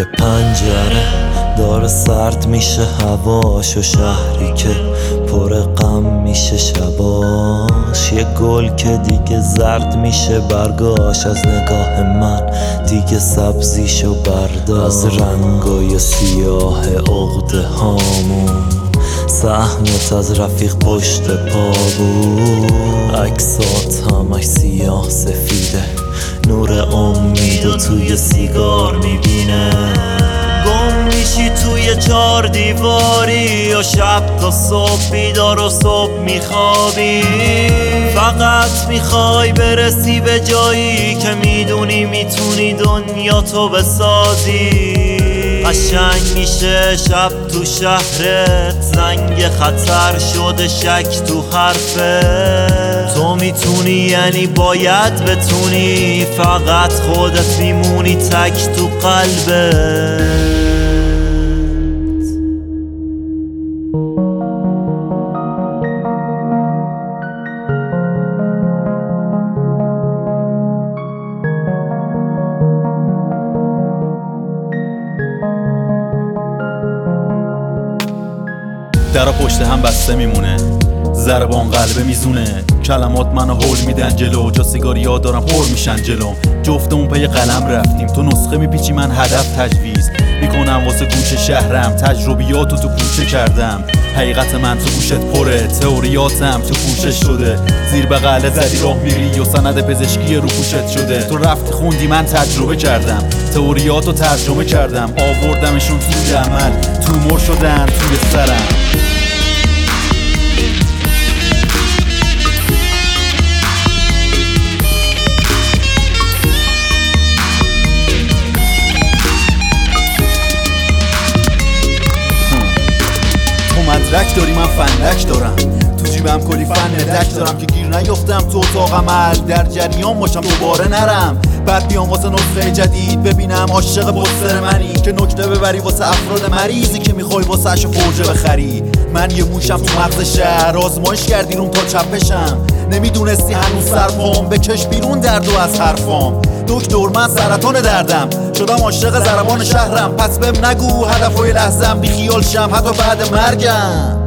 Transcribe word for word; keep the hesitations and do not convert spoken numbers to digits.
پنجره داره سرد میشه هواش و شهری که پر غم میشه شباش، یه گل که دیگه زرد میشه برگاش، از نگاه من دیگه سبزیشو برداشت، از رنگای سیاه عقده هامون سهمت از رفیق پشت پا بود، عکسات همش سیاه سفیده، نور امید و توی سیگار میبینه، گم میشی توی چار دیواری و شب تا صبح بیدار و صبح میخوابی، فقط میخوای برسی به جایی که میدونی میتونی دنیا تو بسازی، قشنگ میشه شب تو شهرت، زنگ خطر شده شک تو حرفت، تو میتونی یعنی باید بتونی، فقط خودت میمونی تک تو قلبت. درا پشت هم بسته میمونه، ضربان قلبه میزونه، کلمات منو هول میدن جلو، جا سیگاریا دارم پر میشن جلو، جفتمون پی قلم رفتیم، تو نسخه میپیچی من هدف تجویز میکنم واسه گوش شهرم، تجربیاتو تو کوچه کردم، حقیقت من تو گوشت پره، تئوریاتم تو پوشش شده، زیر بغله زدی راه میری و سند پزشکی رو پوشت شده، تو رفتی خوندی من تجربه کردم، تئوریاتو ترجمه کردم، آوردمشون توی عمل، تو مر شدن توی سرم. مدرک داری من فندک دارم، تو جیبم کلی فندک دارم که گیر نیفتم تو اتاق عمل، در جریان باشم دوباره نرم، بعد بیام واسه نسخه جدید ببینم عاشق پوستر منی که نکته ببری واسه افراد مریضی که میخوای واسه اش فرجه بخری، من یه موشم تو مغز شهر، آزمایش کردی روم تا چپشم، نمیدونستی هنوز سرپام، بکش بیرون درد و از حرفام، دکتر من سرطان دردم، شدم عاشق ضربان شهرم، پس بهم نگو هدفای لحظم، بی خیال شم حتی بعد مرگم.